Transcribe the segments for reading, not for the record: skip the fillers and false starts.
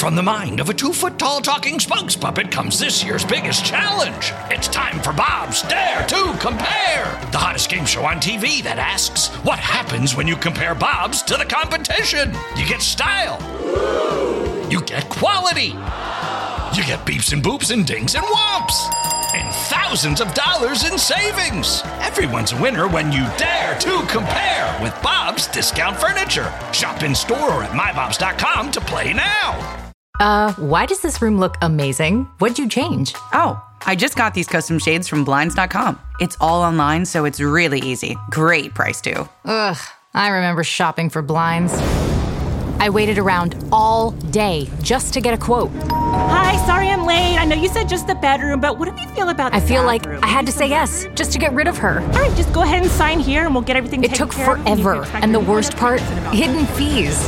From the mind of a 2-foot-tall talking spokes puppet comes this year's biggest challenge. It's time for Bob's Dare to Compare, the hottest game show on TV that asks, what happens when you compare Bob's to the competition? You get style. You get quality. You get beeps and boops and dings and whomps. And thousands of dollars in savings. Everyone's a winner when you dare to compare with Bob's Discount Furniture. Shop in store or at mybobs.com to play now. Why does this room look amazing? What'd you change? Oh, I just got these custom shades from Blinds.com. It's all online, so it's really easy. Great price, too. Ugh, I remember shopping for blinds. I waited around all day just to get a quote. Hi, sorry I'm late. I know you said just the bedroom, but what do you feel about the I feel bathroom? like I had to say yes just to get rid of her. All right, just go ahead and sign here and we'll get everything It taken took care of. forever, and the worst part, hidden fees.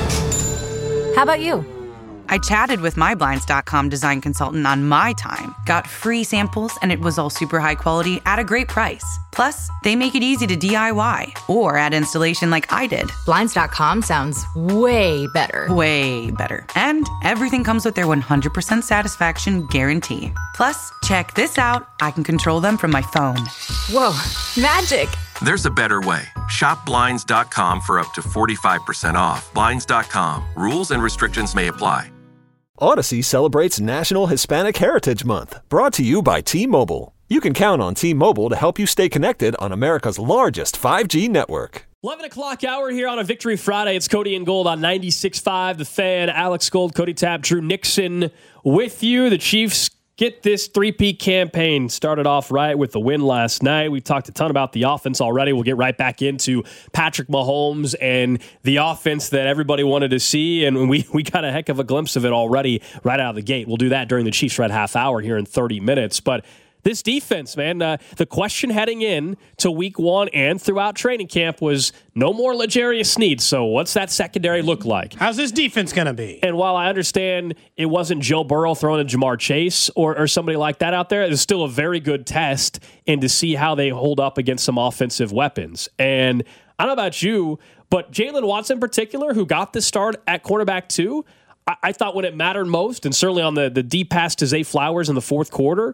How about you? I chatted with my Blinds.com design consultant on my time, got free samples, and it was all super high quality at a great price. Plus, they make it easy to DIY or add installation like I did. Blinds.com sounds way better. Way better. And everything comes with their 100% satisfaction guarantee. Plus, check this out. I can control them from my phone. Whoa, magic. There's a better way. Shop Blinds.com for up to 45% off. Blinds.com. Rules and restrictions may apply. Odyssey celebrates National Hispanic Heritage Month, brought to you by T-Mobile. You can count on T-Mobile to help you stay connected on America's largest 5G network. 11 o'clock hour here on a Victory Friday. It's Cody and Gold on 96.5. The Fan, Alex Gold, Cody Tapp, Drew Nixon with you. The Chiefs get this three-peat campaign started off right with the win last night. We talked a ton about the offense already. We'll get right back into Patrick Mahomes and the offense that everybody wanted to see, and we got a heck of a glimpse of it already right out of the gate. We'll do that during the Chiefs Red half hour here in 30 minutes. But this defense, man, the question heading in to week one and throughout training camp was no more L'Jarius Sneed. So what's that secondary look like? How's this defense going to be? And while I understand it wasn't Joe Burrow throwing to Jamar Chase or somebody like that out there, it's still a very good test and to see how they hold up against some offensive weapons. And I don't know about you, but Jalen Watson in particular, who got the start at cornerback too, I thought when it mattered most, and certainly on the deep pass to Zay Flowers in the fourth quarter,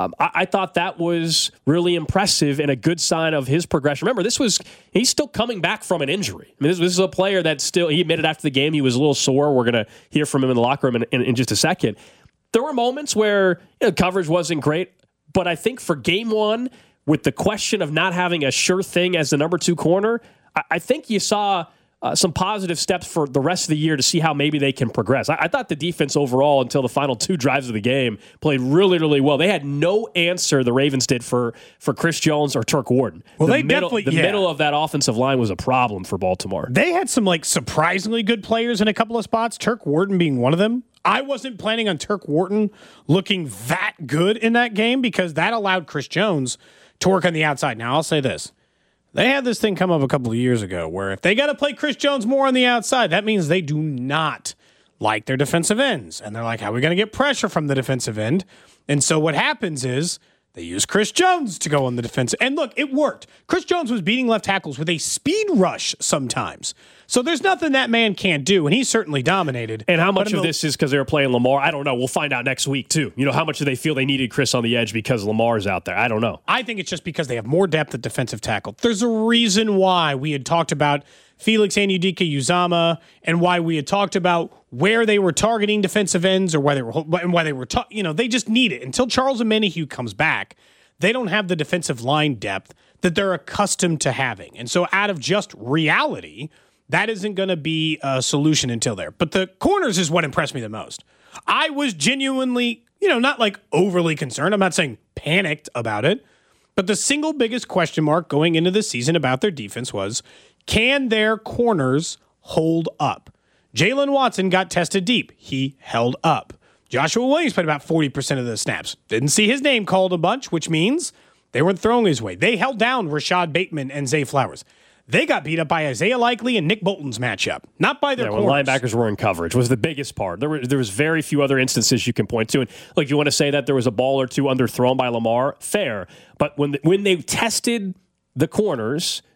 I thought that was really impressive and a good sign of his progression. Remember, he's still coming back from an injury. I mean, this is a player that he admitted after the game he was a little sore. We're going to hear from him in the locker room in just a second. There were moments where coverage wasn't great, but I think for game one, with the question of not having a sure thing as the number 2 corner, I think you saw some positive steps for the rest of the year to see how maybe they can progress. I thought the defense overall, until the final 2 drives of the game, played really, really well. They had no answer, the Ravens did, for Chris Jones or Turk Warden. Well, the middle of that offensive line was a problem for Baltimore. They had some surprisingly good players in a couple of spots, Turk Warden being one of them. I wasn't planning on Turk Warden looking that good in that game because that allowed Chris Jones to work on the outside. Now, I'll say this. They had this thing come up a couple of years ago where if they got to play Chris Jones more on the outside, that means they do not like their defensive ends. And they're like, how are we going to get pressure from the defensive end? And so what happens is they use Chris Jones to go on the defensive. And look, it worked. Chris Jones was beating left tackles with a speed rush sometimes. So there's nothing that man can't do, and he certainly dominated. And how much of this is because they were playing Lamar? I don't know. We'll find out next week, too. How much do they feel they needed Chris on the edge because Lamar's out there? I don't know. I think it's just because they have more depth at defensive tackle. There's a reason why we had talked about Felix Anudike-Uzomah and why we had talked about where they were targeting defensive ends or why they were they just need it. Until Charles Omenihu comes back, they don't have the defensive line depth that they're accustomed to having. And so out of just reality, that isn't going to be a solution until there. But the corners is what impressed me the most. I was genuinely, not overly concerned. I'm not saying panicked about it. But the single biggest question mark going into the season about their defense was, can their corners hold up? Jalen Watson got tested deep. He held up. Joshua Williams played about 40% of the snaps. Didn't see his name called a bunch, which means they weren't throwing his way. They held down Rashad Bateman and Zay Flowers. They got beat up by Isaiah Likely and Nick Bolton's matchup, not by their corners. When linebackers were in coverage was the biggest part. There was very few other instances you can point to. And look, you want to say that there was a ball or two underthrown by Lamar? Fair. But when they tested the corners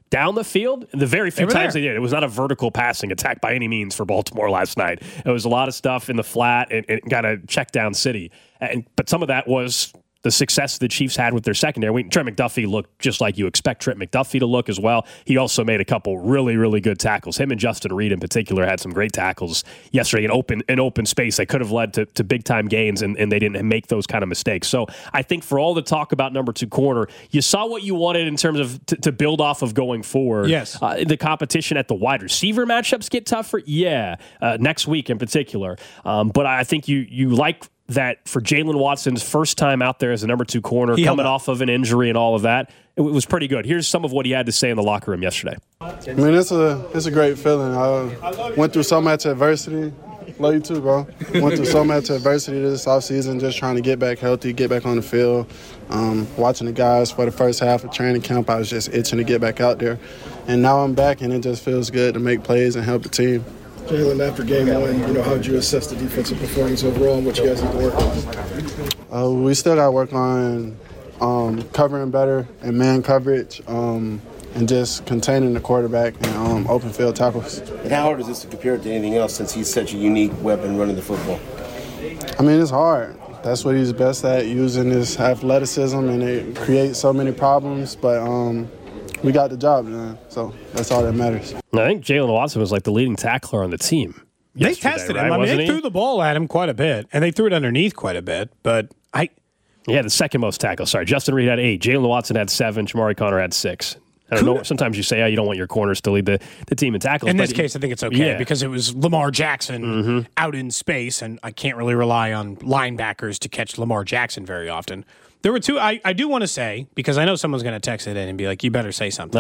down the field. The very few times they did. It was not a vertical passing attack by any means for Baltimore last night. It was a lot of stuff in the flat and kind of check down city. But some of that was the success the Chiefs had with their secondary. Trent McDuffie looked just like you expect Trent McDuffie to look as well. He also made a couple really, really good tackles. Him and Justin Reed in particular had some great tackles yesterday in open space that could have led to big-time gains, and they didn't make those kind of mistakes. So I think for all the talk about number 2 corner, you saw what you wanted in terms of to build off of going forward. Yes. The competition at the wide receiver matchups get tougher. Yeah, next week in particular. But I think you like that for Jalen Watson's first time out there as a number 2 corner, coming off of an injury and all of that. It was pretty good. Here's some of what he had to say in the locker room yesterday. I mean, it's a great feeling. I went through so much adversity. Love you too, bro. Went through so much adversity this offseason, just trying to get back healthy, get back on the field. Watching the guys for the first half of training camp, I was just itching to get back out there. And now I'm back, and it just feels good to make plays and help the team. Jalen, after game one, how would you assess the defensive performance overall and what you guys need to work on? We still got to work on covering better and man coverage and just containing the quarterback and open field tackles. And how hard is this to compare to anything else since he's such a unique weapon running the football? I mean, it's hard. That's what he's best at, using his athleticism, and it creates so many problems. But we got the job done, so that's all that matters. I think Jalen Watson was like the leading tackler on the team. They tested him. Right? I mean, they threw the ball at him quite a bit, and they threw it underneath quite a bit. But he had the second most tackles. Sorry, Justin Reed had 8. Jalen Watson had 7. Jamari Conner had 6. I don't know. Sometimes you say, you don't want your corners to lead the team in tackles. In this case, I think it's okay because it was Lamar Jackson out in space, and I can't really rely on linebackers to catch Lamar Jackson very often. There were 2 I do want to say, because I know someone's going to text it in and be like, you better say something.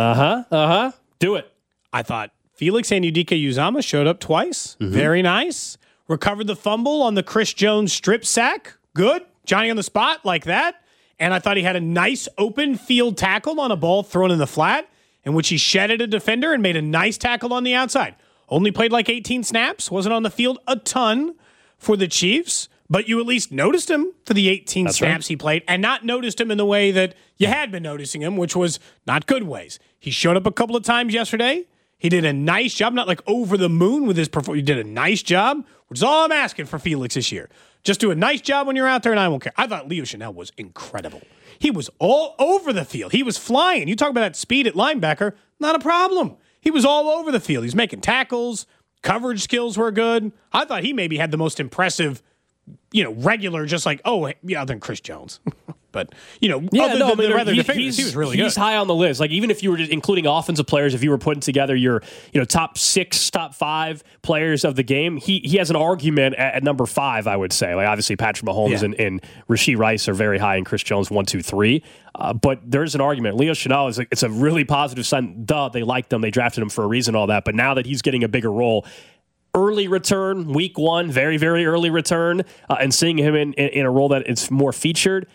Do it. I thought Felix Anudike-Uzomah showed up twice. Very nice. Recovered the fumble on the Chris Jones strip sack. Good. Johnny on the spot like that. And I thought he had a nice open field tackle on a ball thrown in the flat, in which he shedded a defender and made a nice tackle on the outside. Only played like 18 snaps. Wasn't on the field a ton for the Chiefs. But you at least noticed him for the 18 snaps he played, and not noticed him in the way that you had been noticing him, which was not good ways. He showed up a couple of times yesterday. He did a nice job, not like over the moon with his performance. He did a nice job, which is all I'm asking for Felix this year. Just do a nice job when you're out there, and I won't care. I thought Leo Chanel was incredible. He was all over the field. He was flying. You talk about that speed at linebacker, not a problem. He was all over the field. He's making tackles. Coverage skills were good. I thought he maybe had the most impressive regular, just like, other than Chris Jones. But, he was really good. He's high on the list. Like, even if you were just including offensive players, if you were putting together your, top 6, top 5 players of the game, he has an argument at number 5, I would say. Like, obviously, Patrick Mahomes and Rashee Rice are very high, and Chris Jones 1, 2, 3. But there's an argument. Leo Chanel it's a really positive sign. They liked him. They drafted him for a reason, all that. But now that he's getting a bigger role, early return, week 1, very, very early return, and seeing him in a role that is more featured,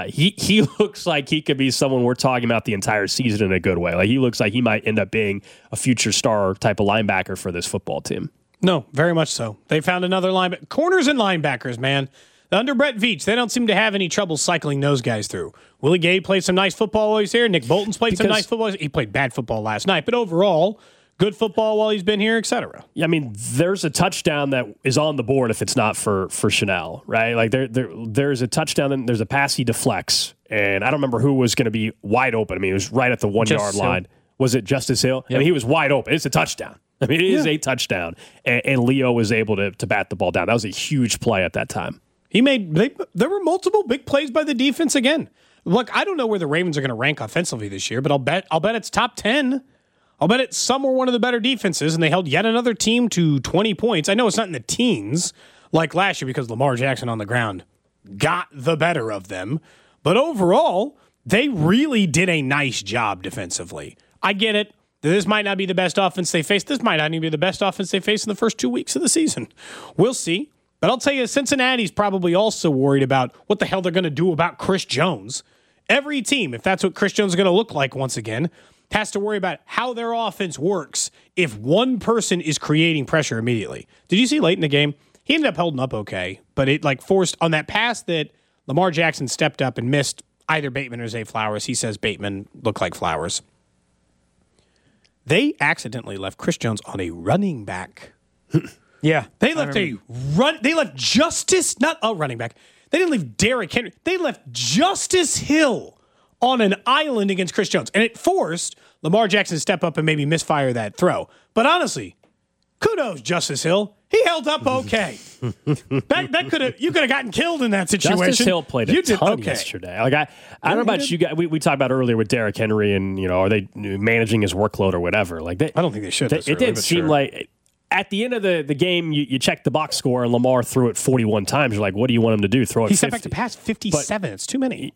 he looks like he could be someone we're talking about the entire season in a good way. Like, he looks like he might end up being a future star type of linebacker for this football team. No, very much so. They found another linebacker. Corners and linebackers, man. Under Brett Veach, they don't seem to have any trouble cycling those guys through. Willie Gay played some nice football while he's here. Nick Bolton's played some nice football. He played bad football last night, but overall, good football while he's been here, etc. Yeah, I mean, there's a touchdown that is on the board if it's not for Chanel, right? Like, there's a touchdown, and there's a pass he deflects, and I don't remember who was going to be wide open. I mean, it was right at the 1-yard line. Was it Justice Hill? Yep. I mean, he was wide open. It's a touchdown. I mean, it is a touchdown, and Leo was able to bat the ball down. That was a huge play at that time. There were multiple big plays by the defense again. Look, I don't know where the Ravens are going to rank offensively this year, but I'll bet it's top 10. I'll bet it's some or one of the better defenses, and they held yet another team to 20 points. I know it's not in the teens like last year because Lamar Jackson on the ground got the better of them. But overall, they really did a nice job defensively. I get it. This might not be the best offense they face. This might not even be the best offense they face in the first 2 weeks of the season. We'll see. But I'll tell you, Cincinnati's probably also worried about what the hell they're going to do about Chris Jones. Every team, if that's what Chris Jones is going to look like once again, has to worry about how their offense works if one person is creating pressure immediately. Did you see late in the game? He ended up holding up okay, but it forced on that pass that Lamar Jackson stepped up and missed either Bateman or Zay Flowers. He says Bateman looked like Flowers. they accidentally left Chris Jones on a running back. Yeah. They left they left Justice, not a running back. They didn't leave Derrick Henry. They left Justice Hill on an island against Chris Jones. And it forced Lamar Jackson to step up and maybe misfire that throw. But honestly, kudos, Justice Hill. He held up okay. You could have gotten killed in that situation. Justice Hill played a ton yesterday. Like I don't know about you guys. We talked about earlier with Derrick Henry and, are they managing his workload or whatever? Like I don't think they should. It didn't seem like at the end of the game, you check the box score and Lamar threw it 41 times. You're like, what do you want him to do? Throw it 50? He stepped back to pass 57. It's too many.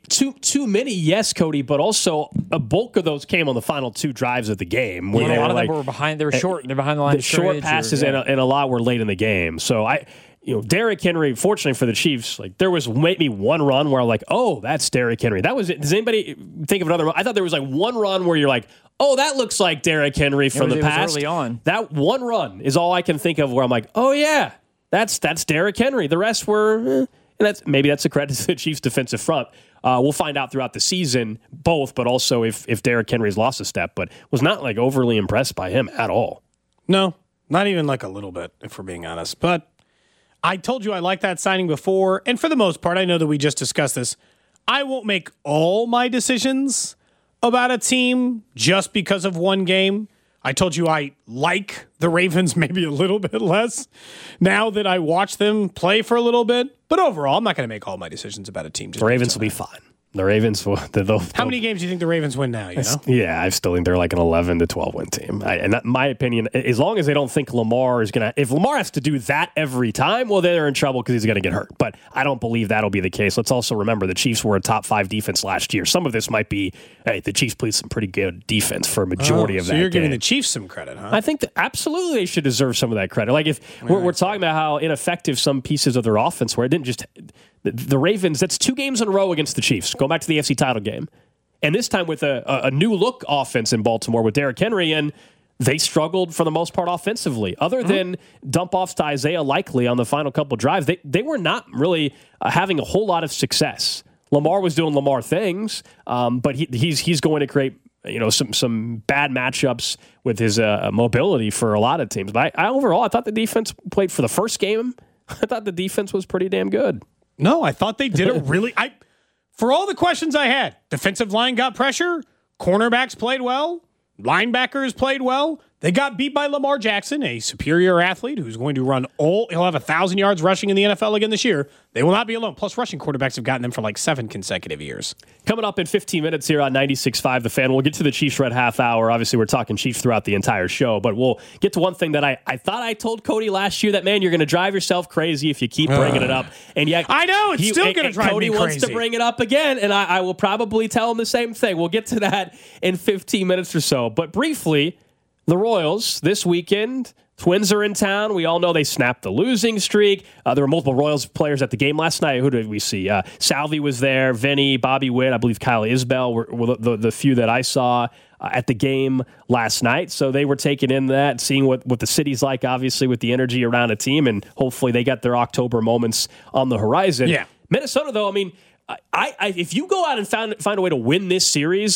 Too many, yes, Cody, but also a bulk of those came on the final 2 drives of the game. Where a lot of them were behind. They were short. They're behind the line. The short passes and a lot were late in the game. So Derrick Henry, fortunately for the Chiefs, like there was maybe one run where I'm like, oh, that's Derrick Henry. That was it. Does anybody think of another run? I thought there was like one run where you're like, oh, that looks like Derrick Henry from the past. Early on. That one run is all I can think of where I'm like, oh yeah, that's Derrick Henry. The rest were, and that's a credit to the Chiefs' defensive front. We'll find out throughout the season, both, but also if Derrick Henry's lost a step, but was not like overly impressed by him at all. No, not even like a little bit, if we're being honest. But I told you I liked that signing before, and for the most part, I know that we just discussed this. I won't make all my decisions about a team just because of one game. I told you I like the Ravens maybe a little bit less now that I watch them play for a little bit. But overall, I'm not going to make all my decisions about a team. The Ravens will be fine. The Ravens will. How many games do you think the Ravens win now? Yeah, I still think they're like an 11 to 12 win team. And my opinion, as long as they don't think Lamar is going to, if Lamar has to do that every time, well, they're in trouble because he's going to get hurt. But I don't believe that'll be the case. Let's also remember the Chiefs were a top 5 defense last year. Some of this might be, the Chiefs played some pretty good defense for a majority of that. So you're game. giving the Chiefs some credit, huh? I think that absolutely they should deserve some of that credit. Like if we're talking about how ineffective some pieces of their offense were, it didn't just. The Ravens, that's 2 games in a row against the Chiefs. Go back to the AFC title game. And this time with a new look offense in Baltimore with Derrick Henry, and they struggled for the most part offensively. Other than dump-offs to Isaiah Likely on the final couple drives, they were not really having a whole lot of success. Lamar was doing Lamar things, but he's going to create some bad matchups with his mobility for a lot of teams. But overall, I thought the defense played for the first game. I thought the defense was pretty damn good. No, I thought they did it really. For all the questions I had, defensive line got pressure, cornerbacks played well, linebackers played well. They got beat by Lamar Jackson, a superior athlete who's going to run he'll have 1,000 yards rushing in the NFL again this year. They will not be alone. Plus, rushing quarterbacks have gotten them for like 7 consecutive years. Coming up in 15 minutes here on 96.5 The Fan, we'll get to the Chiefs Red half hour. Obviously, we're talking Chiefs throughout the entire show, but we'll get to one thing that I thought I told Cody last year that, man, you're going to drive yourself crazy if you keep bringing it up. And yet, I know, it's still going to drive Cody me crazy. wants to bring it up again, and I will probably tell him the same thing. We'll get to that in 15 minutes or so. But briefly, the Royals this weekend, Twins are in town. We all know they snapped the losing streak. There were multiple Royals players at the game last night. Who did we see? Salvi was there, Vinny, Bobby Witt, I believe Kyle Isbell were the few that I saw at the game last night. So they were taking in that, seeing what the city's like, obviously, with the energy around a team, and hopefully they got their October moments on the horizon. Yeah. Minnesota, though, I mean, if you go out and find a way to win this series,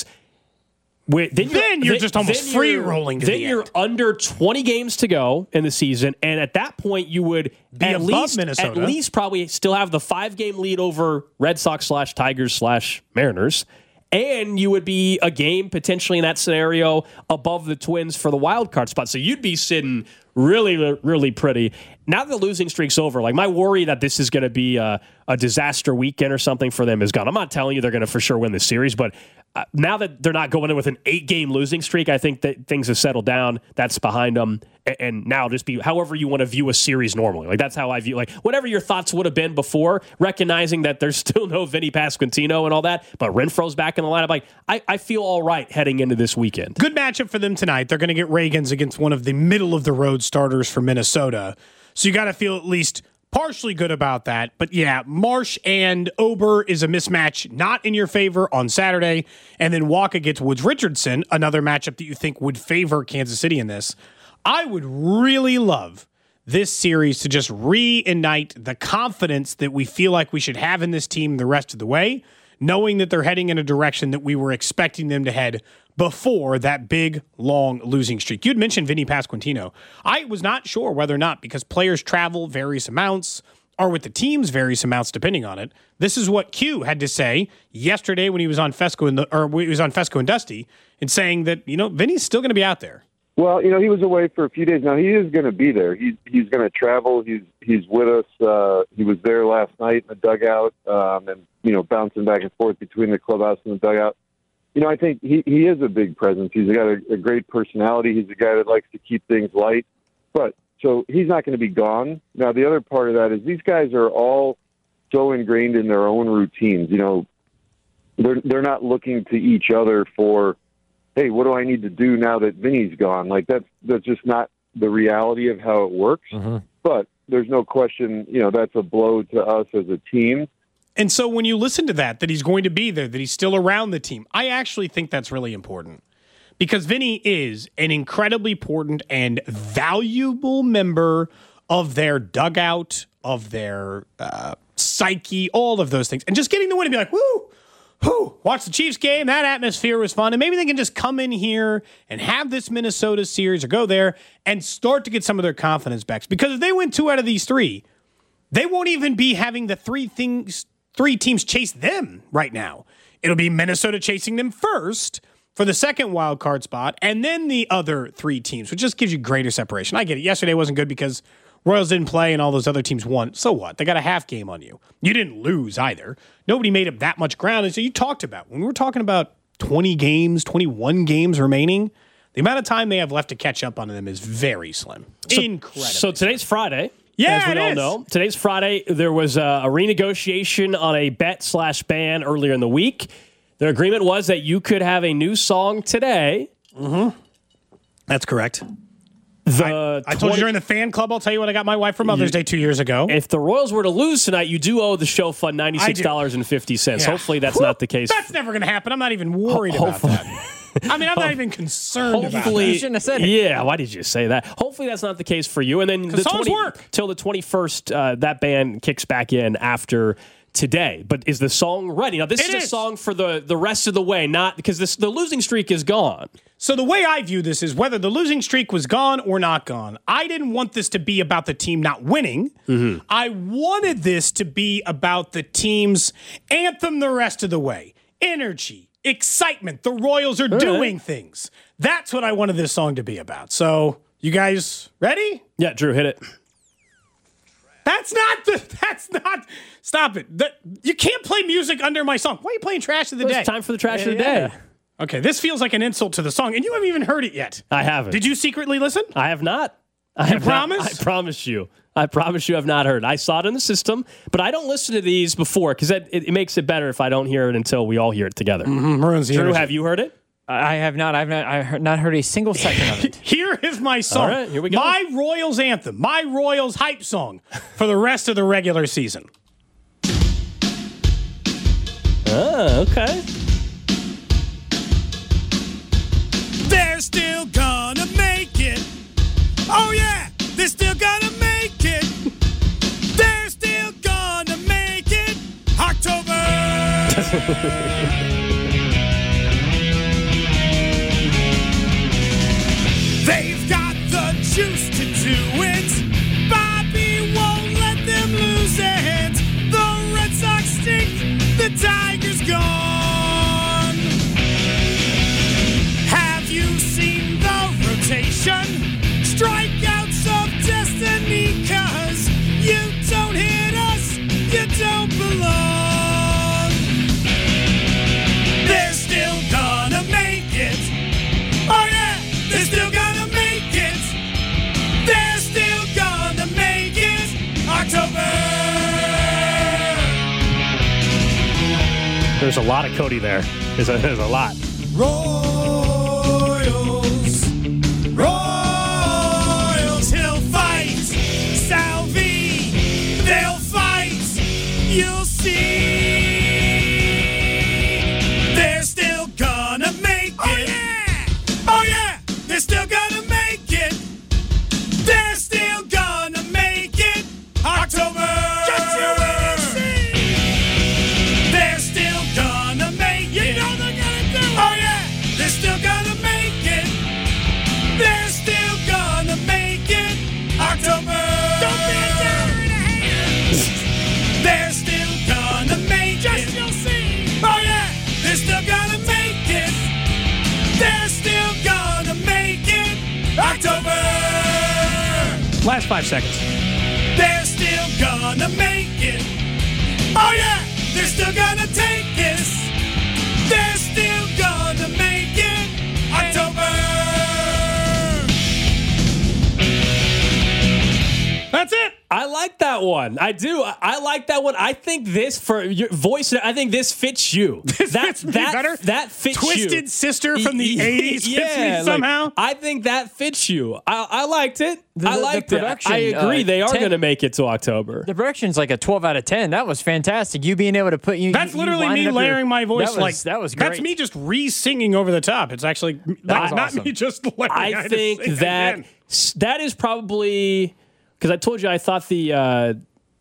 then you're just almost free rolling. Then you're under 20 games to go in the season, and at that point, you would be at least probably still have the 5-game lead over Red Sox / Tigers / Mariners, and you would be a game potentially in that scenario above the Twins for the wild card spot. So you'd be sitting really, really pretty. Now that the losing streak's over, like my worry that this is going to be a disaster weekend or something for them is gone. I'm not telling you they're going to for sure win the series, but now that they're not going in with an 8-game losing streak, I think that things have settled down. That's behind them. And now just be however you want to view a series normally. Like that's how I view, like whatever your thoughts would have been before, recognizing that there's still no Vinny Pasquantino and all that, but Renfro's back in the lineup. Like I feel all right heading into this weekend. Good matchup for them tonight. They're going to get Reagans against one of the middle of the road starters for Minnesota. So you got to feel at least partially good about that. But yeah, Marsh and Ober is a mismatch not in your favor on Saturday. And then Waka gets Woods Richardson, another matchup that you think would favor Kansas City in this. I would really love this series to just reignite the confidence that we feel like we should have in this team the rest of the way, knowing that they're heading in a direction that we were expecting them to head before that big, long losing streak. You'd mentioned Vinny Pasquantino. I was not sure whether or not, because players travel various amounts, or with the teams various amounts depending on it. This is what Q had to say yesterday when he was on Fesco and Dusty, and saying that, Vinny's still going to be out there. Well, he was away for a few days. Now he is going to be there. He's going to travel. He's with us. He was there last night in the dugout, and bouncing back and forth between the clubhouse and the dugout. I think he is a big presence. He's got a great personality. He's a guy that likes to keep things light. But so he's not going to be gone. Now the other part of that is these guys are all so ingrained in their own routines. They're not looking to each other for, hey, what do I need to do now that Vinny's gone? Like that's just not the reality of how it works. Mm-hmm. But there's no question, that's a blow to us as a team. And so when you listen to that he's going to be there, that he's still around the team, I actually think that's really important. Because Vinny is an incredibly important and valuable member of their dugout, of their psyche, all of those things. And just getting the win and be like, woo! Watch the Chiefs game. That atmosphere was fun. And maybe they can just come in here and have this Minnesota series or go there and start to get some of their confidence back. Because if they win 2 out of these 3, they won't even be having the 3 teams chase them right now. It'll be Minnesota chasing them first for the second wild card spot, and then the other 3 teams, which just gives you greater separation. I get it. Yesterday wasn't good because Royals didn't play and all those other teams won. So what? They got a half game on you. You didn't lose either. Nobody made up that much ground. And so you talked about, when we were talking about 20 games, 21 games remaining, the amount of time they have left to catch up on them is very slim. Incredible. So today's Friday. Yeah, as we all know. Today's Friday. There was a renegotiation on a bet/ban earlier in the week. The agreement was that you could have a new song today. Mm-hmm. That's correct. I told you during the fan club, I'll tell you what I got my wife for Mother's Day 2 years ago. If the Royals were to lose tonight, you do owe the show fund $96.50. Yeah. Hopefully that's not the case. That's never going to happen. I'm not even worried about that. I'm not even concerned about that. You shouldn't have said it. Yeah, why did you say that? Hopefully that's not the case for you. And then till the 21st, that band kicks back in after today. But is the song ready? Now, this is a song for the rest of the way, not because the losing streak is gone. So the way I view this is whether the losing streak was gone or not gone. I didn't want this to be about the team not winning. Mm-hmm. I wanted this to be about the team's anthem the rest of the way. Energy, excitement. The Royals are doing things. That's what I wanted this song to be about. So, you guys ready? Yeah, Drew, hit it. Stop it. You can't play music under my song. Why are you playing Trash of the Day? It's time for the Trash of the Day. Okay, this feels like an insult to the song, and you haven't even heard it yet. I haven't. Did you secretly listen? I have not. Promise? I promise you. I promise you I've not heard. I saw it in the system, but I don't listen to these before because it makes it better if I don't hear it until we all hear it together. Mm-hmm. Drew, have you heard it? I have not. I've not heard a single second of it. Here is my song. All right, here we go. My Royals anthem. My Royals hype song for the rest of the regular season. Oh, okay. They're still gonna make it. Oh, yeah. They're still gonna make it. They're still gonna make it. October. They've got the juice to do it. Bobby won't let them lose it. The Red Sox stink. The Tigers gone. Have you seen the rotation? Strikeouts of destiny, 'cause you don't hit us, you don't belong. They're still gonna make it. Oh yeah, they're still gonna make it. They're still gonna make it. October. There's a lot of Cody there. There's a lot. Royals, he'll fight. Salvi, they'll fight. You'll see. They're still gonna make it. Oh yeah, they're still gonna make it. They're still gonna make it. October. They're still gonna make it. You know they're gonna do it. Oh yeah, they're still gonna last 5 seconds. They're still gonna make it. Oh yeah, they're still gonna take this. They're still gonna make it. October. That's it. I like that one. I do. I like that one. I think this for your voice. I think this fits you. Fits me better. That fits Twisted you. Twisted Sister from the 80s fits me somehow. Like, I think that fits you. I liked it. I liked the it. production, I agree. They are going to make it to October. The production's like a 12 out of 10. That was fantastic. You being able to put you. That's literally me layering my voice. That was great. That's me just re-singing over the top. It's actually not awesome. me just layering. I think that is probably. Because I told you I thought the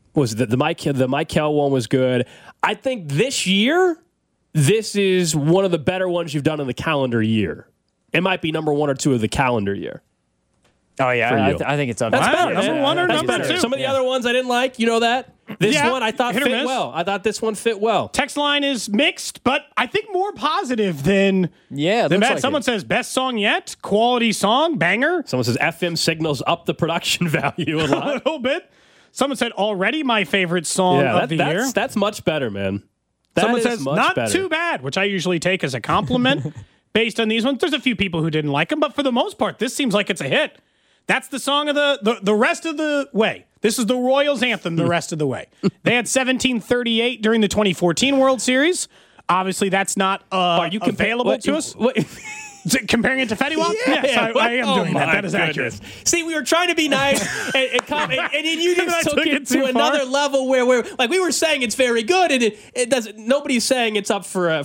Michael one was good. I think this year, this is one of the better ones you've done in the calendar year. It might be number 1 or 2 of the calendar year. Oh yeah, I think it's up. That's better. Number 1 or number 2. Some of the other ones I didn't like. You know that. This one I thought fit well. I thought this one fit well. Text line is mixed, but I think more positive than than bad. Someone says best song yet, quality song, banger. Someone says FM signals up the production value a lot. A little bit. Someone said already my favorite song of the year. That's much better, man. Someone says not better. Too bad, which I usually take as a compliment based on these ones. There's a few people who didn't like them, but for the most part, this seems like it's a hit. That's the song of the rest of the way. This is the Royals anthem the rest of the way. They had 1738 during the 2014 World Series. Obviously, that's not available to us. Comparing it to Fetty Wap? Yes, I am doing that. That is accurate. See, we were trying to be nice, and then you just took it to another level where we were saying it's very good, and it doesn't. Nobody's saying it's up for a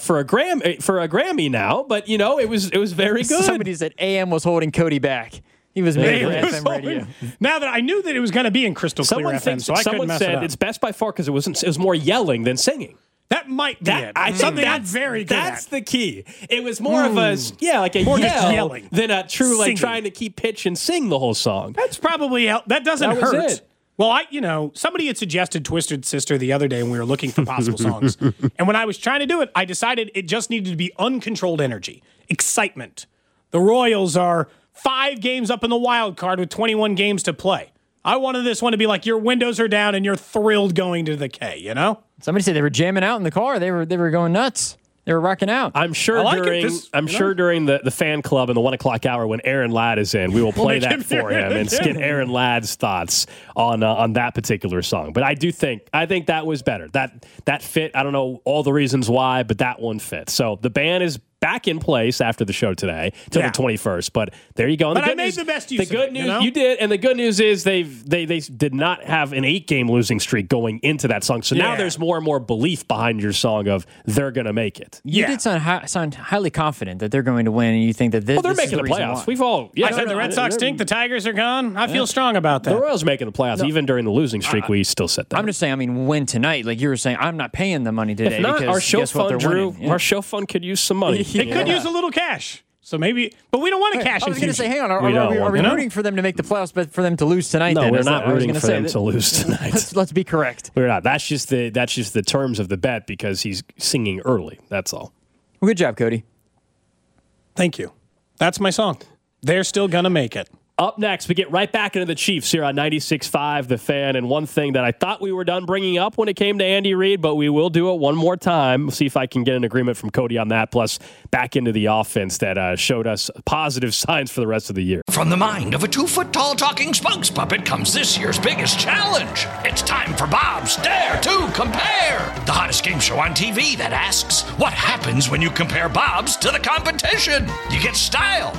Grammy now, but it was very good. Somebody said AM was holding Cody back. He was made for FM radio. Now that I knew that it was going to be in crystal clear FM, so I couldn't mess it up. Someone said it's best by far because it was more yelling than singing. That might be it. I think that's very good. That's the key. It was more of a more yelling than a true singing. Trying to keep pitch and sing the whole song. That's probably that doesn't hurt. Well, somebody had suggested Twisted Sister the other day when we were looking for possible songs, and when I was trying to do it, I decided it just needed to be uncontrolled energy, excitement. The Royals are 5 games up in the wild card with 21 games to play. I wanted this one to be like your windows are down and you're thrilled going to the K, Somebody said they were jamming out in the car. They were going nuts. They were rocking out. I'm sure during the fan club in the 1 o'clock hour when Aaron Ladd is in, we will play that for him and get Aaron Ladd's thoughts on that particular song. But I think that was better. That fit. I don't know all the reasons why, but that one fit. So the band is back in place after the show today till the 21st. But there you go. And but I made the best use of it. The good news you did, and the good news is they did not have an 8-game losing streak going into that song. So now there's more and more belief behind your song of they're going to make it. You did sound highly confident that they're going to win, and you think that they're making the playoffs. We've all I said the Red Sox stink, the Tigers are gone. I feel strong about that. The Royals making the playoffs even during the losing streak. We still said that. I'm just saying. Win tonight, like you were saying. I'm not paying the money today. If not, because our show fund, Drew. Yeah. Our show fund could use some money. It could use a little cash. So maybe, but we don't want to cash. I was going to say, hang on, are we rooting for them to make the playoffs, but for them to lose tonight? No, then? We're not rooting for them to lose tonight. Let's be correct. We're not. That's just the terms of the bet because he's singing early. That's all. Well, good job, Cody. Thank you. That's my song. They're still gonna make it. Up next, we get right back into the Chiefs here on 96.5 The Fan. And one thing that I thought we were done bringing up when it came to Andy Reid, but we will do it one more time. We'll see if I can get an agreement from Cody on that. Plus, back into the offense that showed us positive signs for the rest of the year. From the mind of a 2-foot-tall talking spokes puppet comes this year's biggest challenge. It's time for Bob's Dare to Compare, the hottest game show on TV that asks, what happens when you compare Bob's to the competition? You get style.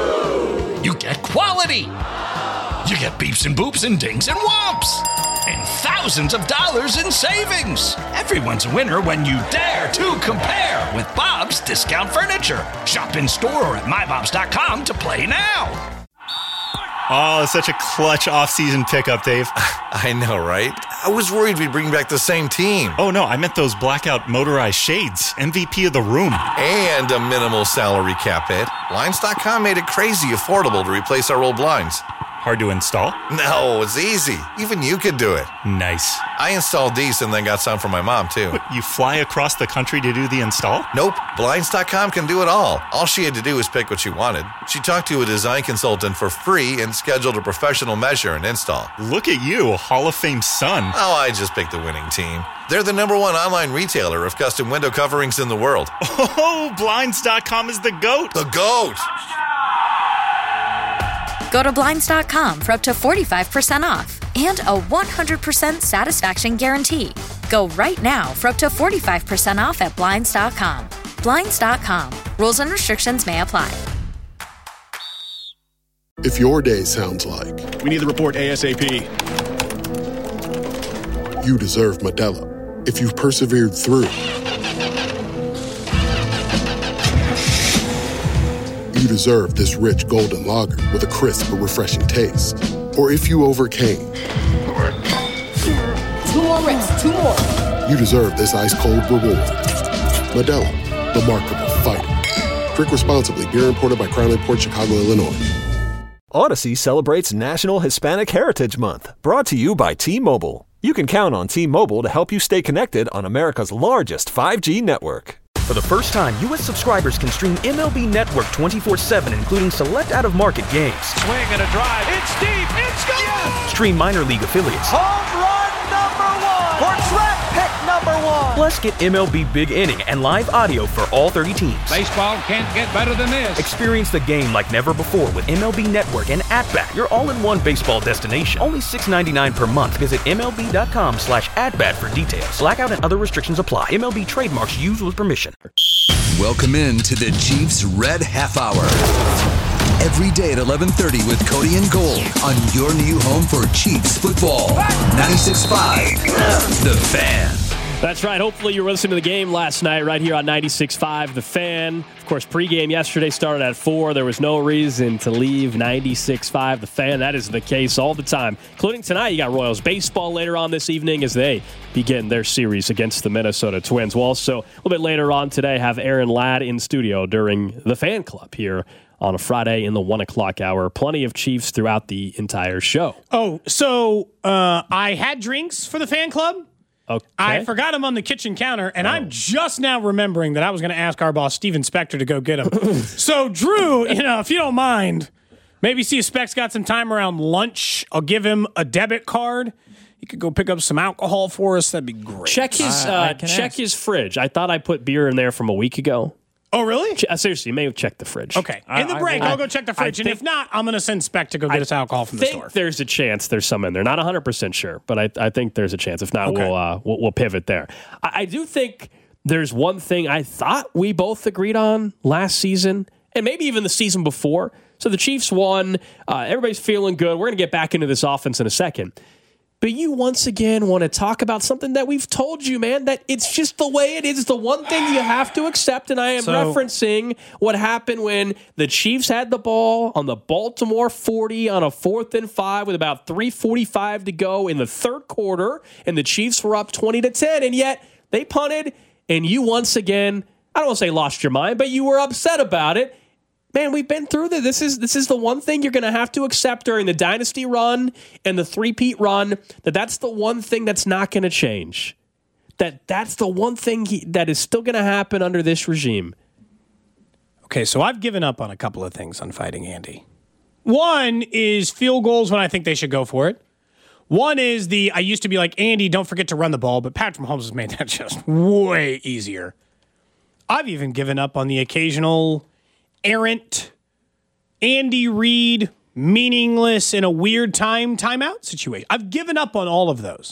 You get quality. You get beeps and boops and dings and whomps. And thousands of dollars in savings. Everyone's a winner when you dare to compare with Bob's Discount Furniture. Shop in store or at mybobs.com to play now. Oh, such a clutch off-season pickup, Dave. I know, right? I was worried we'd bring back the same team. Oh, no, I meant those blackout motorized shades. MVP of the room. And a minimal salary cap hit. Blinds.com made it crazy affordable to replace our old blinds. Hard to install? No, it's easy. Even you could do it. Nice. I installed these and then got some for my mom, too. You fly across the country to do the install? Nope. Blinds.com can do it all. All she had to do was pick what she wanted. She talked to a design consultant for free and scheduled a professional measure and install. Look at you, Hall of Fame son. Oh, I just picked the winning team. They're the #1 online retailer of custom window coverings in the world. Oh, Blinds.com is the GOAT. The GOAT. Go to Blinds.com for up to 45% off and a 100% satisfaction guarantee. Go right now for up to 45% off at Blinds.com. Blinds.com. Rules and restrictions may apply. If your day sounds like... We need the report ASAP. You deserve Modelo. If you've persevered through... You deserve this rich golden lager with a crisp but refreshing taste. Or if you overcame. 2 more reps, 2 more. You deserve this ice-cold reward. Modelo, the Markable Fighter. Drink responsibly. Beer imported by Crown Imports, Chicago, Illinois. Odyssey celebrates National Hispanic Heritage Month, brought to you by T-Mobile. You can count on T-Mobile to help you stay connected on America's largest 5G network. For the first time, U.S. subscribers can stream MLB Network 24/7, including select out-of-market games. Swing and a drive. It's deep. It's gone. Yes! Stream minor league affiliates. Home run #1 or draft pick #1. Plus, get MLB Big Inning and live audio for all 30 teams. Baseball can't get better than this. Experience the game like never before with MLB Network and At-Bat, your all-in-one baseball destination. Only $6.99 per month. Visit MLB.com/AtBat for details. Blackout and other restrictions apply. MLB trademarks used with permission. Welcome in to the Chiefs Red Half Hour. Every day at 11:30 with Cody and Gold on your new home for Chiefs football. 96.5, The Fan. That's right. Hopefully you were listening to the game last night right here on 96.5 The Fan. Of course, pregame yesterday started at 4. There was no reason to leave 96.5 The Fan. That is the case all the time, including tonight. You got Royals baseball later on this evening as they begin their series against the Minnesota Twins. We'll also, a little bit later on today, have Aaron Ladd in studio during the Fan Club here on a Friday in the 1 o'clock hour. Plenty of Chiefs throughout the entire show. Oh, so I had drinks for the Fan Club. Okay. I forgot them on the kitchen counter, and I'm just now remembering that I was going to ask our boss, Steven Spector, to go get them. So, Drew, if you don't mind, maybe see if Spec's got some time around lunch. I'll give him a debit card. He could go pick up some alcohol for us. That'd be great. Check his fridge. I thought I put beer in there from a week ago. Oh, really? Seriously, you may have checked the fridge. Okay. In the break, I'll go check the fridge. And if not, I'm going to send Spec to go get us alcohol from the store. I think there's a chance there's some in there. Not 100% sure, but I think there's a chance. If not, we'll pivot there. I do think there's one thing I thought we both agreed on last season, and maybe even the season before. So the Chiefs won. Everybody's feeling good. We're going to get back into this offense in a second. But you once again want to talk about something that we've told you, man, that it's just the way it is. It's the one thing you have to accept, and I am referencing what happened when the Chiefs had the ball on the Baltimore 40 on a 4th and 5 with about 3:45 to go in the third quarter, and the Chiefs were up 20-10, and yet they punted, and you once again, I don't want to say lost your mind, but you were upset about it. Man, we've been through this. This is the one thing you're going to have to accept during the dynasty run and the three-peat run, that's the one thing that's not going to change. That's the one thing that is still going to happen under this regime. Okay, so I've given up on a couple of things on Fighting Andy. One is field goals when I think they should go for it. One is I used to be like, Andy, don't forget to run the ball, but Patrick Mahomes has made that just way easier. I've even given up on the occasional errant, Andy Reid, meaningless in a weird timeout situation. I've given up on all of those.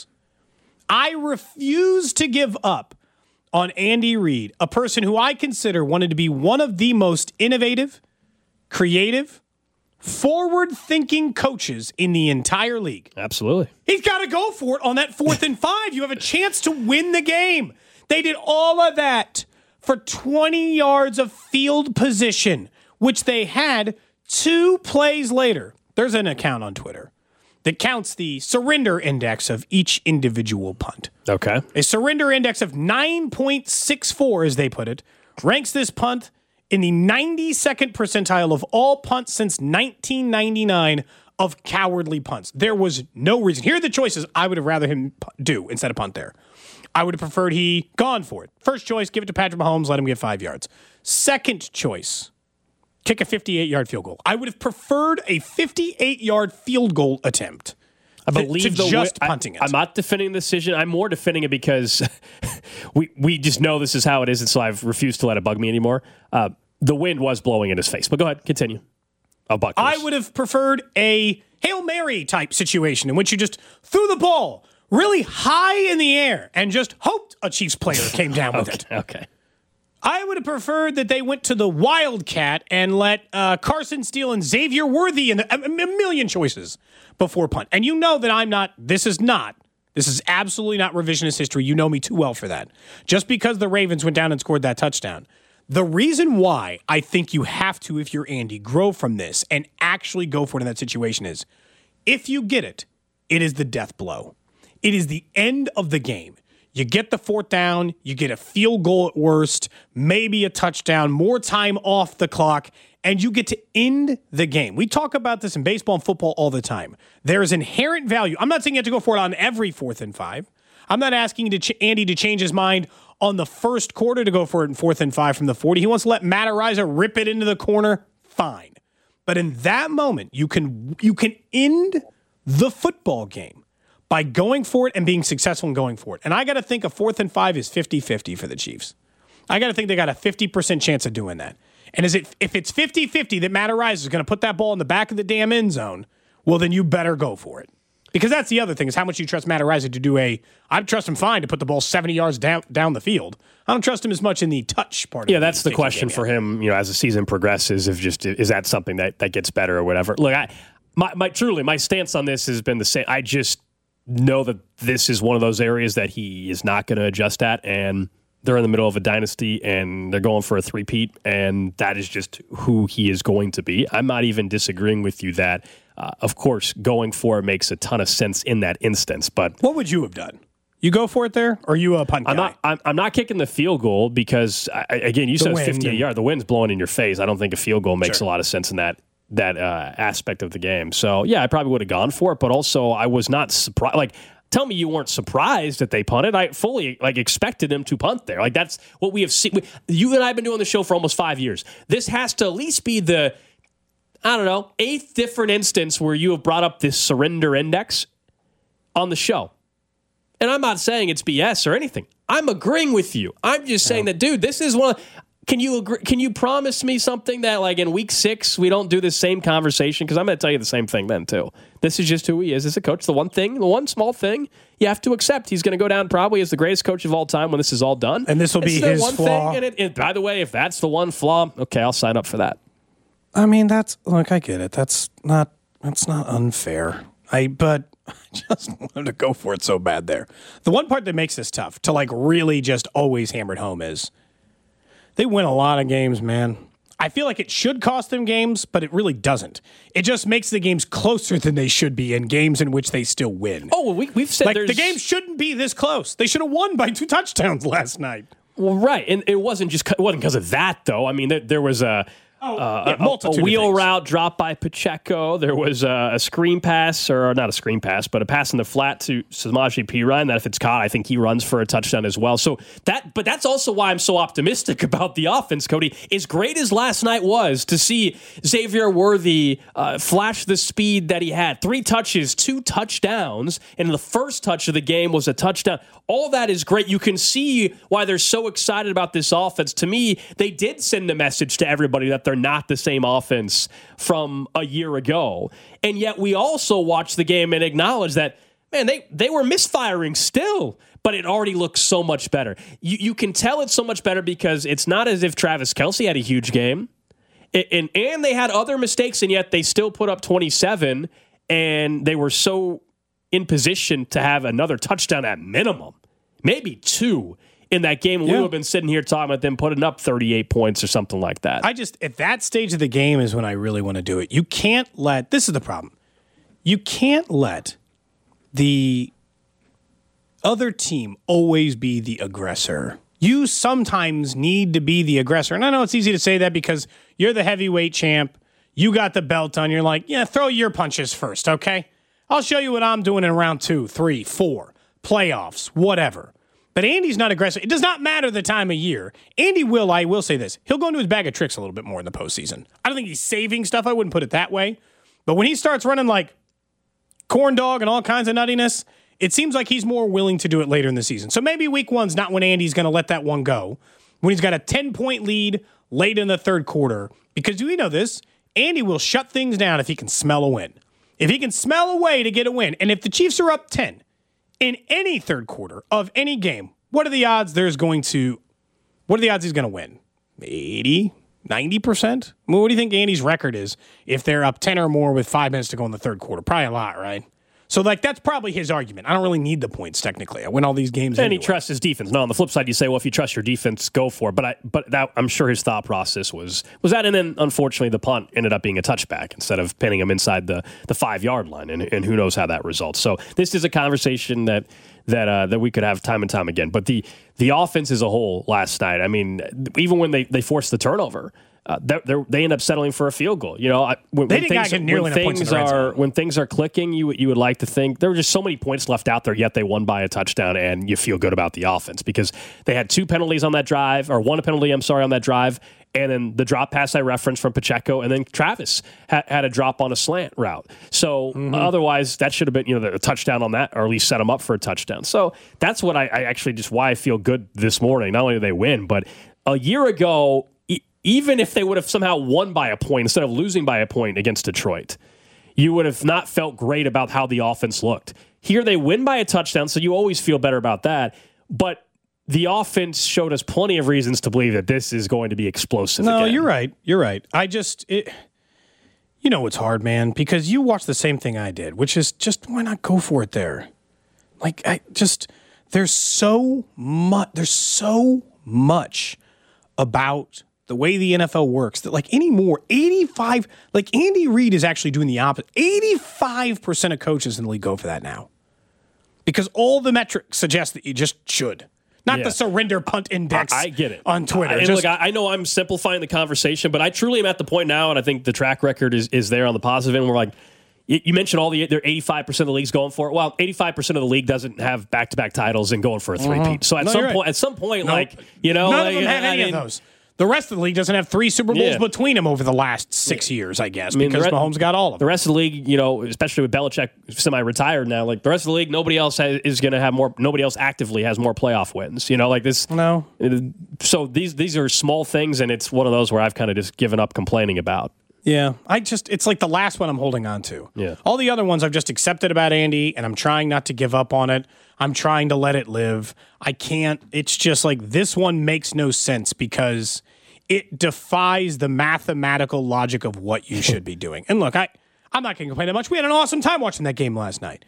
I refuse to give up on Andy Reid, a person who I consider wanted to be one of the most innovative, creative, forward-thinking coaches in the entire league. Absolutely. He's got to go for it on that 4th and 5. You have a chance to win the game. They did all of that for 20 yards of field position, which they had 2 plays later. There's an account on Twitter that counts the surrender index of each individual punt. Okay. A surrender index of 9.64, as they put it, ranks this punt in the 92nd percentile of all punts since 1999 of cowardly punts. There was no reason. Here are the choices I would have rather him do instead of punt there. I would have preferred he gone for it. First choice, give it to Patrick Mahomes, let him get 5 yards. Second choice, kick a 58-yard field goal. I would have preferred a 58-yard field goal attempt. I believe punting it. I'm not defending the decision. I'm more defending it because we just know this is how it is, and so I've refused to let it bug me anymore. The wind was blowing in his face. But go ahead, continue. I would have preferred a Hail Mary type situation in which you just threw the ball really high in the air and just hoped a Chiefs player came down with it. Okay. I would have preferred that they went to the Wildcat and let Carson Steele and Xavier Worthy and a million choices before punt. And you know that this is absolutely not revisionist history. You know me too well for that. Just because the Ravens went down and scored that touchdown. The reason why I think you have to, if you're Andy, grow from this and actually go for it in that situation is, if you get it, it is the death blow. It is the end of the game. You get the fourth down, you get a field goal at worst, maybe a touchdown, more time off the clock, and you get to end the game. We talk about this in baseball and football all the time. There is inherent value. I'm not saying you have to go for it on every 4th and 5. I'm not asking Andy to change his mind on the first quarter to go for it in 4th and 5 from the 40. He wants to let Matt Araiza rip it into the corner. Fine. But in that moment, you can end the football game by going for it and being successful in going for it. And I got to think a 4th and 5 is 50-50 for the Chiefs. I got to think they got a 50% chance of doing that. And if it's 50-50 that Matt Araiza is going to put that ball in the back of the damn end zone, well, then you better go for it. Because that's the other thing, is how much you trust Matt Araiza to do I trust him fine to put the ball 70 yards down the field. I don't trust him as much in the touch part of it. Yeah, that's the question for him, as the season progresses, is that something that gets better or whatever. Look, my stance on this has been the same. I just know that this is one of those areas that he is not going to adjust at, and they're in the middle of a dynasty, and they're going for a three-peat, and that is just who he is going to be. I'm not even disagreeing with you that, of course, going for it makes a ton of sense in that instance. But what would you have done? You go for it there, or are you a punt guy? I'm not kicking the field goal because, again, you said 58 yards. The wind's blowing in your face. I don't think a field goal makes a lot of sense in that aspect of the game. So, yeah, I probably would have gone for it, but also I was not surprised. Like, tell me you weren't surprised that they punted. I fully expected them to punt there. Like, that's what we have seen. You and I have been doing the show for almost 5 years. This has to at least be the, 8th different instance where you have brought up this surrender index on the show. And I'm not saying it's BS or anything. I'm agreeing with you. I'm just saying that, dude, this is one of... Can you agree? Can you promise me something that, like, in week 6 we don't do the same conversation? Because I'm going to tell you the same thing then too. This is just who he is as a coach. The one small thing you have to accept. He's going to go down probably as the greatest coach of all time when this is all done. And this will be his one flaw. Thing, and by the way, if that's the one flaw, okay, I'll sign up for that. I mean, I get it. That's not unfair. But I just wanted to go for it so bad there. The one part that makes this tough to really just always hammer it home is they win a lot of games, man. I feel like it should cost them games, but it really doesn't. It just makes the games closer than they should be in games in which they still win. Oh, well, we've said the game shouldn't be this close. They should have won by 2 touchdowns last night. Well, right, and it wasn't because of that though. I mean, there was a wheel route dropped by Pacheco. There was a screen pass, or not a screen pass, but a pass in the flat to Samaje Perine that if it's caught, I think he runs for a touchdown as well. So but that's also why I'm so optimistic about the offense, Cody. As great as last night was to see Xavier Worthy flash the speed that he had, 3 touches, 2 touchdowns, and the first touch of the game was a touchdown. All that is great. You can see why they're so excited about this offense. To me, they did send a message to everybody that they're not the same offense from a year ago. And yet we also watch the game and acknowledge that, man, they were misfiring still, but it already looks so much better. You can tell it's so much better because it's not as if Travis Kelce had a huge game. And they had other mistakes, and yet they still put up 27, and they were so in position to have another touchdown at minimum, maybe 2 in that game. We would have been sitting here talking about them putting up 38 points or something like that. At that stage of the game is when I really want to do it. You can't let, this is the problem. You can't let the other team always be the aggressor. You sometimes need to be the aggressor. And I know it's easy to say that because you're the heavyweight champ. You got the belt on. You're like, yeah, throw your punches first, okay? I'll show you what I'm doing in round 2, 3, 4, playoffs, whatever. But Andy's not aggressive. It does not matter the time of year. Andy will, I will say this, he'll go into his bag of tricks a little bit more in the postseason. I don't think he's saving stuff. I wouldn't put it that way. But when he starts running like corn dog and all kinds of nuttiness, it seems like he's more willing to do it later in the season. So maybe week 1's not when Andy's going to let that one go. When he's got a 10-point lead late in the third quarter. Because do we know this? Andy will shut things down if he can smell a win. If he can smell a way to get a win, and if the Chiefs are up 10 in any third quarter of any game, what are the odds he's going to win? 80, 90%? Well, what do you think Andy's record is if they're up 10 or more with 5 minutes to go in the third quarter? Probably a lot, right? So, that's probably his argument. I don't really need the points, technically. I win all these games anyway. And he trusts his defense. No, on the flip side, you say, well, if you trust your defense, go for it. But that, I'm sure his thought process was that, and then, unfortunately, the punt ended up being a touchback instead of pinning him inside the 5-yard line, and who knows how that results. So, this is a conversation that we could have time and time again. But the offense as a whole last night, I mean, even when they forced the turnover, they end up settling for a field goal. When things are clicking, you would like to think there were just so many points left out there, yet they won by a touchdown, and you feel good about the offense because they had 2 penalties on that drive, or 1 penalty, on that drive, and then the drop pass I referenced from Pacheco, and then Travis had a drop on a slant route. So otherwise, that should have been a touchdown on that, or at least set them up for a touchdown. So that's what I actually just why I feel good this morning. Not only did they win, but a year ago, even if they would have somehow won by a point instead of losing by a point against Detroit, you would have not felt great about how the offense looked. Here they win by a touchdown, so you always feel better about that. But the offense showed us plenty of reasons to believe that this is going to be explosive again. You're right. You're right. It's hard, man, because you watch the same thing I did, which is just why not go for it there? There's so much about the way the NFL works that anymore, 85, Andy Reid is actually doing the opposite. 85% of coaches in the league go for that now. Because all the metrics suggest that you just should. Not the surrender punt index. I get it on Twitter. I know I'm simplifying the conversation, but I truly am at the point now, and I think the track record is there on the positive end. We're you mentioned they're 85% of the league's going for it. Well, 85% of the league doesn't have back-to-back titles and going for a three-peat. So at some point, none of them have any of those. The rest of the league doesn't have 3 Super Bowls between them over the last 6 years, I guess, because Mahomes got all of them. The rest of the league, especially with Belichick semi-retired now, the rest of the league, nobody else is going to have more. Nobody else actively has more playoff wins. This. No. So these are small things, and it's one of those where I've kind of just given up complaining about. Yeah, it's like the last one I'm holding on to. Yeah. All the other ones I've just accepted about Andy, and I'm trying not to give up on it. I'm trying to let it live. I can't. It's just this one makes no sense because it defies the mathematical logic of what you should be doing. And look, I'm not going to complain that much. We had an awesome time watching that game last night.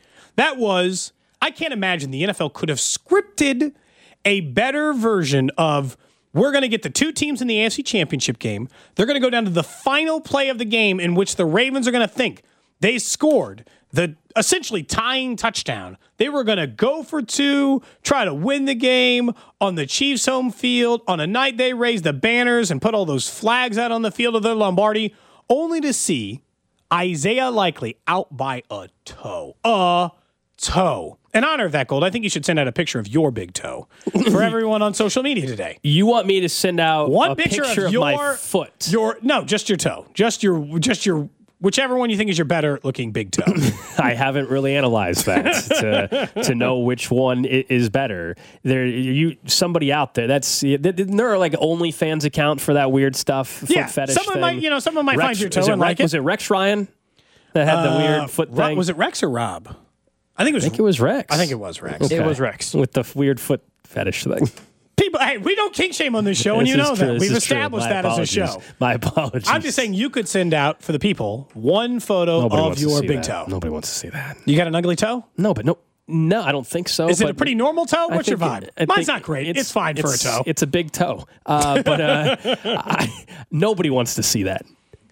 I can't imagine the NFL could have scripted a better version of, we're going to get the 2 teams in the AFC Championship game. They're going to go down to the final play of the game in which the Ravens are going to think they scored the essentially tying touchdown. They were going to go for 2, try to win the game on the Chiefs' home field on a night they raised the banners and put all those flags out on the field of their Lombardi, only to see Isaiah Likely out by a toe. A toe. In honor of that, Gold, I think you should send out a picture of your big toe for everyone on social media today. You want me to send out one a picture of my foot? Just your toe. Just your whichever one you think is your better looking big toe. I haven't really analyzed that to know which one is better. Somebody out there there are OnlyFans account for that weird stuff. Foot fetish someone might find your toe and like it. Was it Rex Ryan that had the weird foot thing? Was it Rex or Rob? I think it was Rex. I think it was Rex. Okay. It was Rex with the weird foot fetish thing. People, hey, we don't kink shame on this show, and you know that. We've established that as a show. My apologies. I'm just saying you could send out for the people one photo of your big toe. Nobody wants to see that. You got an ugly toe? No, I don't think so. Is it a pretty normal toe? What's your vibe? Mine's not great. It's fine for a toe. It's a big toe. But nobody wants to see that.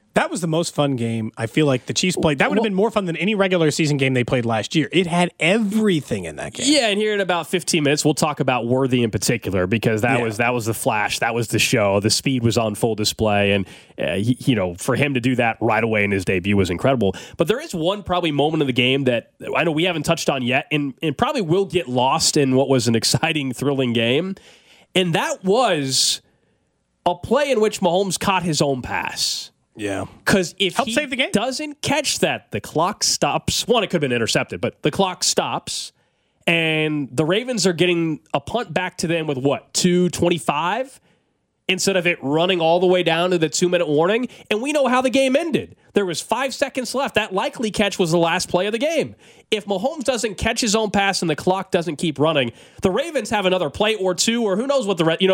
That was the most fun game I feel like the Chiefs played. That would have been more fun than any regular season game they played last year. It had everything in that game. Yeah, and here in about 15 minutes, we'll talk about Worthy in particular because that was the flash. That was the show. The speed was on full display. And, for him to do that right away in his debut was incredible. But there is one probably moment of the game that I know we haven't touched on yet and probably will get lost in what was an exciting, thrilling game. And that was a play in which Mahomes caught his own pass. Yeah. Because if he save the game. Doesn't catch that, the clock stops. One, it could have been intercepted, but the clock stops. And the Ravens are getting a punt back to them with 2:25 instead of it running all the way down to the 2-minute warning. And we know how the game ended. There was 5 seconds left. That likely catch was the last play of the game. If Mahomes doesn't catch his own pass and the clock doesn't keep running, the Ravens have another play or two, or who knows what the rest,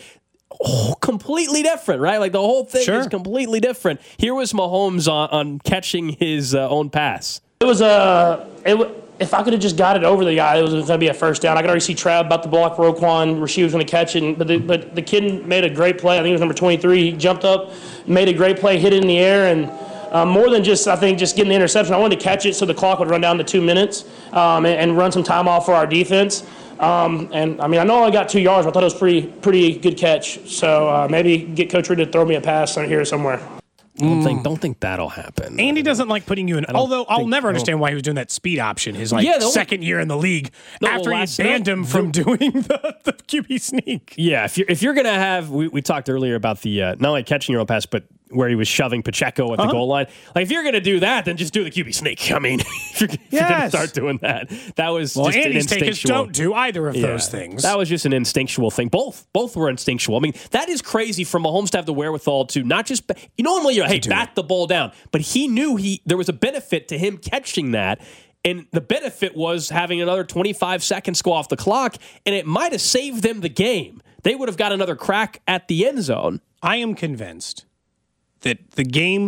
completely different, right? Like the whole thing is completely different. Here was Mahomes on catching his own pass. It was if I could have just got it over the guy, it was going to be a first down. I could already see Trav about to block Roquan. Rasheed was going to catch it, but the kid made a great play. I think it was number 23. He jumped up, made a great play, hit it in the air, and more than just getting the interception, I wanted to catch it so the clock would run down to 2 minutes and run some time off for our defense. And I know I got 2 yards, but I thought it was pretty good catch. So maybe get Coach Reed to throw me a pass on here somewhere. Don't think that'll happen. Andy doesn't like putting you in. Although I'll never understand why he was doing that speed option his second year in the league after he banned him from doing the QB sneak. Yeah, if you're gonna have, we talked earlier about the not only catching your own pass, but where he was shoving Pacheco at the goal line. Like if you're gonna do that, then just do the QB sneak. I mean, if you're gonna start doing that, that was just Andy's an instinctual. Don't do either of those things. That was just an instinctual thing. Both were instinctual. I mean, that is crazy for Mahomes to have the wherewithal to not just normally bat the ball down, but he knew there was a benefit to him catching that. And the benefit was having another 25 seconds go off the clock, and it might have saved them the game. They would have got another crack at the end zone. I am convinced that the game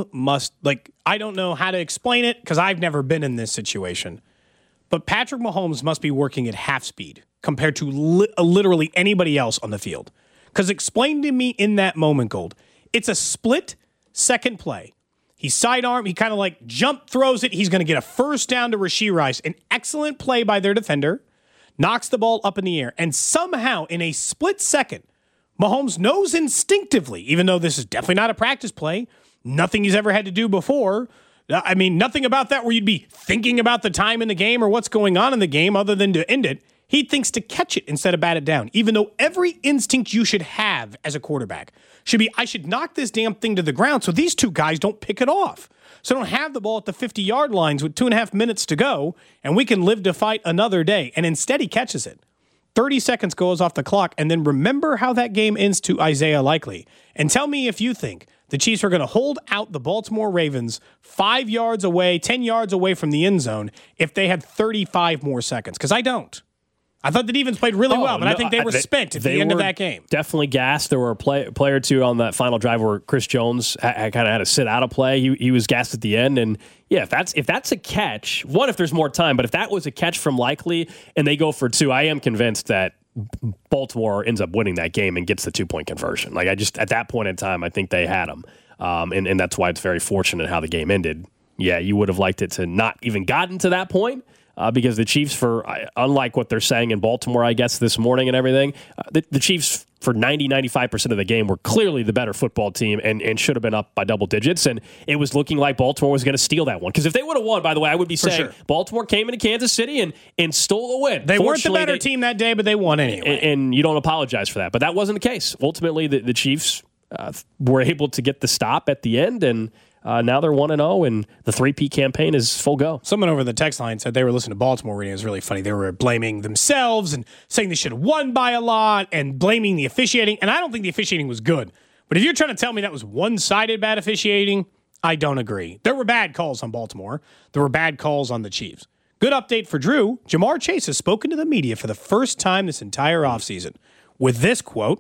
I don't know how to explain it because I've never been in this situation, but Patrick Mahomes must be working at half speed compared to literally anybody else on the field. Because explain to me in that moment, Gold, it's a split-second play. He sidearm, he kind of jump throws it. He's going to get a first down to Rashee Rice. An excellent play by their defender. Knocks the ball up in the air. And somehow, in a split second, Mahomes knows instinctively, even though this is definitely not a practice play, nothing he's ever had to do before. I mean, nothing about that where you'd be thinking about the time in the game or what's going on in the game other than to end it. He thinks to catch it instead of bat it down, even though every instinct you should have as a quarterback should be, I should knock this damn thing to the ground so these two guys don't pick it off. So don't have the ball at the 50-yard lines with 2.5 minutes to go, and we can live to fight another day. And instead he catches it. 30 seconds goes off the clock, and then remember how that game ends to Isaiah Likely. And tell me if you think the Chiefs are going to hold out the Baltimore Ravens 5 yards away, 10 yards away from the end zone if they had 35 more seconds, because I don't. I thought the defense played really well, but I think they were spent at the end of that game. Definitely gassed. There were a play or two on that final drive where Chris Jones kind of had to sit out of play. He was gassed at the end, and yeah, if that's a catch, if there's more time, but if that was a catch from Likely and they go for 2, I am convinced that Baltimore ends up winning that game and gets the 2-point conversion. At that point in time, I think they had them, and that's why it's very fortunate how the game ended. Yeah, you would have liked it to not even gotten to that point. Because the Chiefs, unlike what they're saying in Baltimore, I guess, this morning and everything, the Chiefs, for 95% of the game, were clearly the better football team and should have been up by double digits. And it was looking like Baltimore was going to steal that one. Because if they would have won, by the way, I would be saying Baltimore came into Kansas City and stole a win. They weren't the better team that day, but they won anyway. And you don't apologize for that. But that wasn't the case. Ultimately, the Chiefs were able to get the stop at the end, and now they're 1-0, and the 3-peat campaign is full go. Someone over the text line said they were listening to Baltimore reading. It was really funny. They were blaming themselves and saying they should have won by a lot and blaming the officiating. And I don't think the officiating was good. But if you're trying to tell me that was one-sided bad officiating, I don't agree. There were bad calls on Baltimore. There were bad calls on the Chiefs. Good update for Drew. Jamar Chase has spoken to the media for the first time this entire offseason with this quote,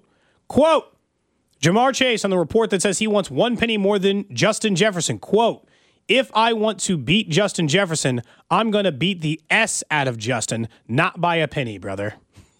Jamar Chase on the report that says he wants 1 penny more than Justin Jefferson. Quote, if I want to beat Justin Jefferson, I'm going to beat the S out of Justin, not by a penny, brother.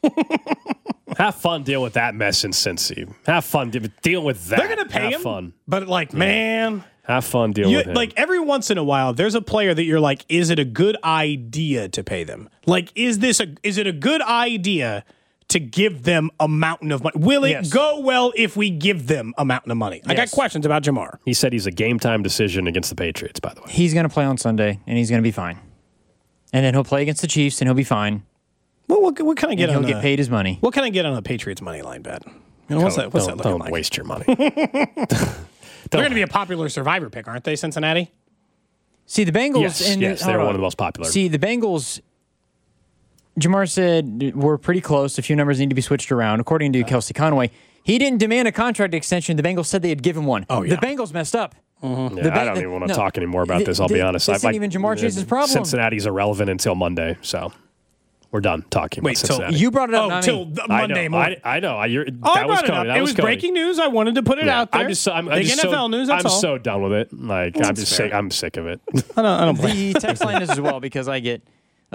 Have fun dealing with that mess in Cincy. Have fun dealing with that. They're going to pay him, fun. But man. Have fun dealing with him. Like every once in a while, there's a player that you're like, is it a good idea to pay them? Like, is it a good idea to give them a mountain of money? Will it go well if we give them a mountain of money? I got questions about Jamar. He said he's a game-time decision against the Patriots, by the way. He's going to play on Sunday, and he's going to be fine. And then he'll play against the Chiefs, and he'll be fine. Well, what can I get and on he'll get paid his money. What can I get on the Patriots money line bet? You know, what's that looking Don't like? waste your money. They're going to be a popular Survivor pick, aren't they, Cincinnati? See, the Bengals... Yes, they're one of the most popular. See, the Bengals... Jamar said we're pretty close. A few numbers need to be switched around. According to Kelsey Conway, he didn't demand a contract extension. The Bengals said they had given one. Oh, yeah. The Bengals messed up. Mm-hmm. Yeah, I don't even want to talk anymore about this, I'll be honest. This isn't even Jamar Chase's problem. Cincinnati's irrelevant until Monday, so... We're done talking about Cincinnati. You brought it up. Till Monday morning. I know. I brought it up. It was breaking news. I wanted to put it out there. I'm just Big NFL news. That's I'm all. so done with it. Like I'm just sick. I'm sick of it. I don't the text line is as well because I get.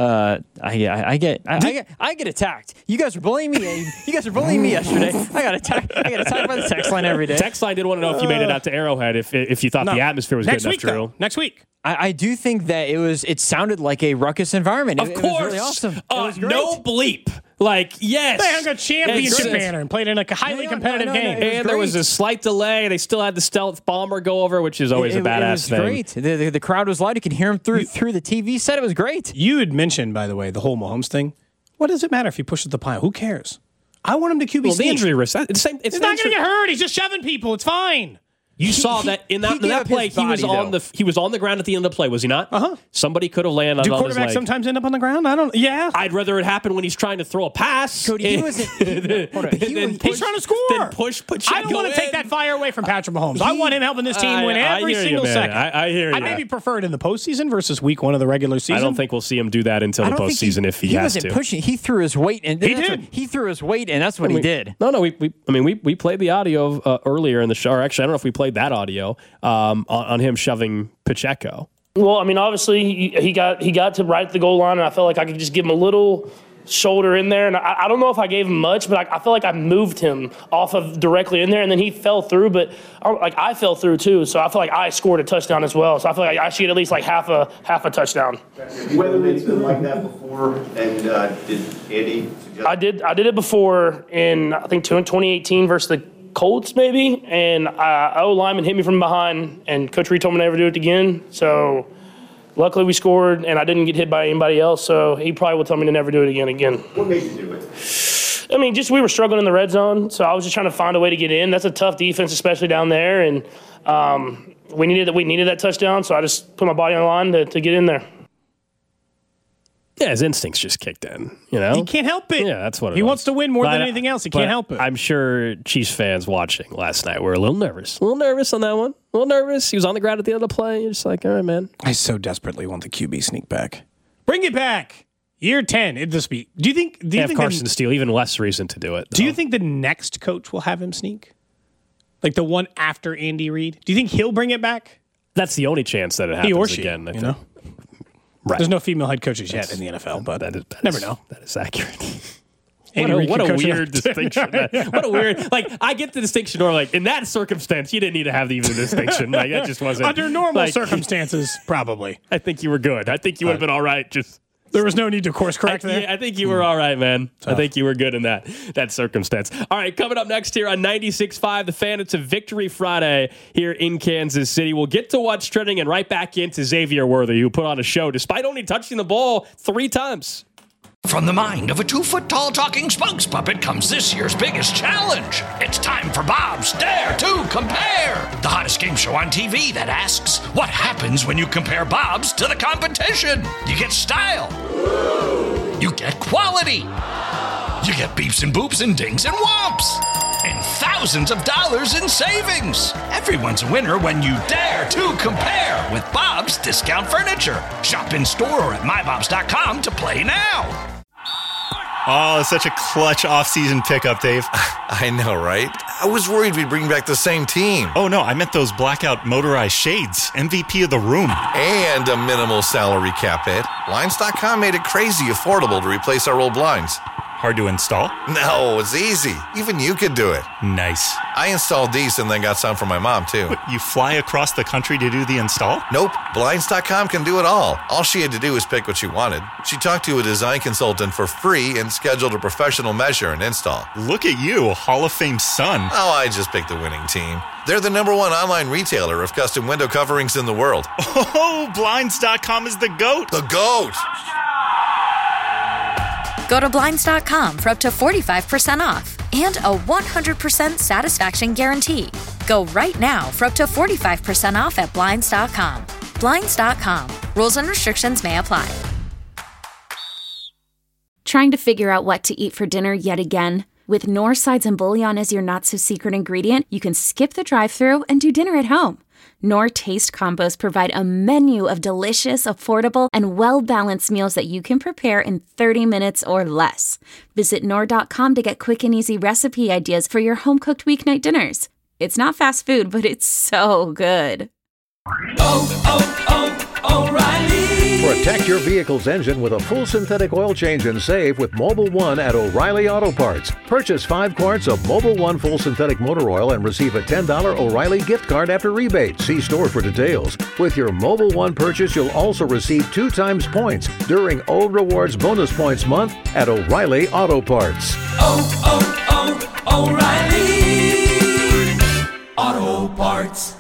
I get attacked. You guys were bullying me. You guys were bullying me yesterday. I got attacked by the text line every day. Text line did want to know if you made it out to Arrowhead. If you thought the atmosphere was good enough, Drew. Next week. I do think that it sounded like a ruckus environment. Of course. It was really awesome. It was great. No bleep. Like, yes. They hung a championship banner and played in a highly competitive game. And there was a slight delay. They still had the stealth bomber go over, which is always a badass thing. It was great. The crowd was loud. You could hear him through the TV set. It was great. You had mentioned, by the way, the whole Mahomes thing. What does it matter if he pushes the pile? Who cares? I want him to QB sneak. The injury risk. He's not going to get hurt. He's just shoving people. It's fine. You saw that in that play, he was on the ground at the end of the play, was he not? Uh-huh. Somebody could have landed on his leg. Do quarterbacks sometimes end up on the ground? I'd rather it happen when he's trying to throw a pass. Cody, he wasn't. He's trying to score. Then push I don't want to take that fire away from Patrick Mahomes. I want him helping this team win every single second. I hear you. I maybe prefer it in the postseason versus week one of the regular season. I don't think we'll see him do that until the postseason if he has to. He wasn't pushing. He threw his weight, and he did. He threw his weight, and that's what he did. No. We played the audio earlier in the show. Or actually, I don't know if we played that audio. On him shoving Pacheco. Well, I mean, obviously he got to right at the goal line, and I felt like I could just give him a little shoulder in there. And I don't know if I gave him much, but I feel like I moved him off of directly in there, and then he fell through. But I fell through too, so I feel like I scored a touchdown as well. So I feel like I should get at least like half a touchdown. Whether it's been like that before, and did Andy suggest? I did it before in I think 2018 versus the Colts maybe, and O-lineman hit me from behind, and Coach Reed told me to never do it again. So luckily we scored, and I didn't get hit by anybody else, so he probably will tell me to never do it again. What made you do it? I mean, just we were struggling in the red zone, so I was just trying to find a way to get in. That's a tough defense, especially down there, and we needed that touchdown, so I just put my body on the line to get in there. Yeah, his instincts just kicked in, you know? He can't help it. Yeah, that's what it He was. wants to win more than anything else. He can't help it. I'm sure Chiefs fans watching last night were a little nervous on that one. A little nervous. He was on the ground at the end of the play. You're just like, all right, man. I so desperately want the QB sneak back. Bring it back. Year 10. Do you think Carson Steele, even less reason to do it. Do you think the next coach will have him sneak? Like the one after Andy Reid? Do you think he'll bring it back? That's the only chance that it happens he or she, again. I think. Know? Right. There's no female head coaches yet in the NFL, but never know. That is accurate. What a weird distinction. What a weird, I get the distinction, or in that circumstance, you didn't need to have even the distinction. That just wasn't. Under normal circumstances, probably. I think you were good. I think you would have been all right. There was no need to course correct there? I think you were all right, man. Tough. I think you were good in that circumstance. All right, coming up next here on 96.5 The Fan, it's a Victory Friday here in Kansas City. We'll get to what's trending and right back into Xavier Worthy, who put on a show despite only touching the ball 3 times. From the mind of a 2-foot-tall talking spokes puppet comes this year's biggest challenge. It's time for Bob's Dare to Compare, the hottest game show on TV that asks, what happens when you compare Bob's to the competition? You get style. You get quality. You get beeps and boops and dings and whomps. And thousands of dollars in savings. Everyone's a winner when you dare to compare with Bob's Discount Furniture. Shop in store or at mybobs.com to play now. Oh, such a clutch off-season pickup, Dave. I know, right? I was worried we'd bring back the same team. Oh, no, I meant those blackout motorized shades. MVP of the room. And a minimal salary cap hit. Blinds.com made it crazy affordable to replace our old blinds. Hard to install? No, it's easy. Even you could do it. Nice. I installed these and then got some for my mom, too. What, you fly across the country to do the install? Nope. Blinds.com can do it all. All she had to do was pick what she wanted. She talked to a design consultant for free and scheduled a professional measure and install. Look at you, a Hall of Fame son. Oh, I just picked the winning team. They're the #1 online retailer of custom window coverings in the world. Oh, Blinds.com is the GOAT. The GOAT! Go to Blinds.com for up to 45% off and a 100% satisfaction guarantee. Go right now for up to 45% off at Blinds.com. Blinds.com. Rules and restrictions may apply. Trying to figure out what to eat for dinner yet again? With Knorr sides and bouillon as your not-so-secret ingredient, you can skip the drive-thru and do dinner at home. Knorr Taste Combos provide a menu of delicious, affordable, and well-balanced meals that you can prepare in 30 minutes or less. Visit Knorr.com to get quick and easy recipe ideas for your home-cooked weeknight dinners. It's not fast food, but it's so good. O'Reilly. Protect your vehicle's engine with a full synthetic oil change and save with Mobil 1 at O'Reilly Auto Parts. Purchase 5 quarts of Mobil 1 full synthetic motor oil and receive a $10 O'Reilly gift card after rebate. See store for details. With your Mobil 1 purchase, you'll also receive 2 times points during O Rewards Bonus Points Month at O'Reilly Auto Parts. O'Reilly Auto Parts.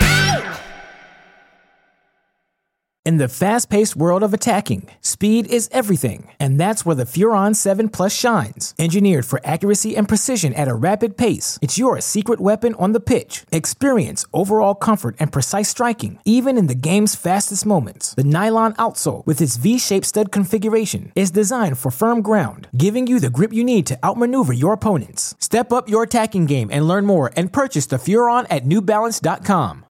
In the fast-paced world of attacking, speed is everything, and that's where the Furon 7 Plus shines. Engineered for accuracy and precision at a rapid pace, it's your secret weapon on the pitch. Experience overall comfort and precise striking, even in the game's fastest moments. The nylon outsole, with its V-shaped stud configuration, is designed for firm ground, giving you the grip you need to outmaneuver your opponents. Step up your attacking game and learn more and purchase the Furon at NewBalance.com.